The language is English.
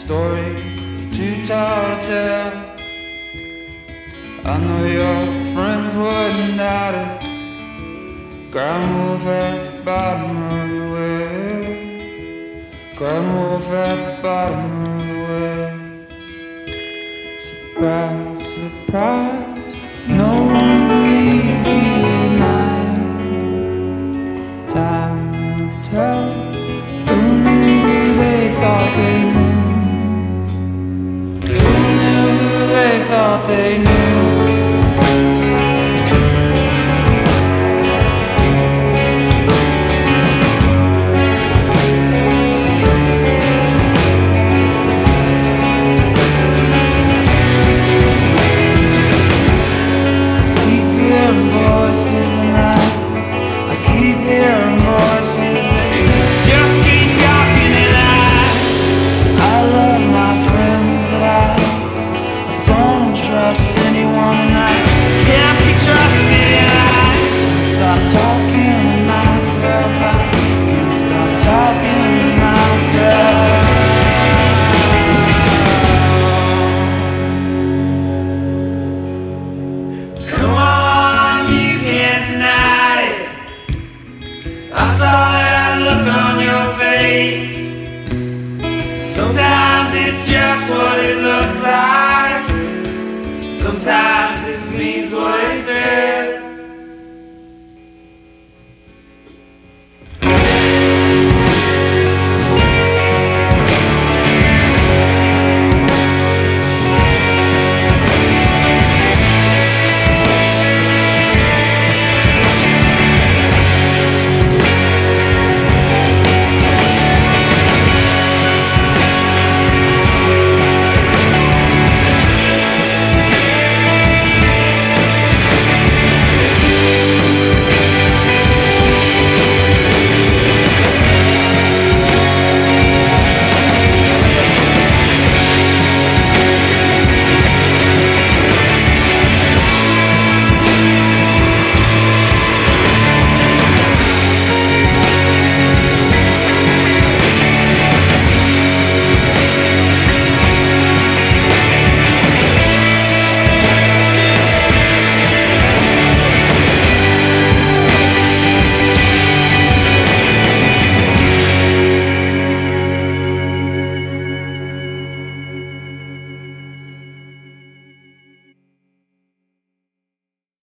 story too tall to tell. I know your friends wouldn't doubt it. Ground wolf at the bottom of the well. Ground wolf at the bottom of the well. Surprise, surprise, no one believes you at night. Time will tell. Who knew who they thought they knew? Who knew who they thought they knew? I saw that look on your face. Sometimes it's just what it looks like. Sometimes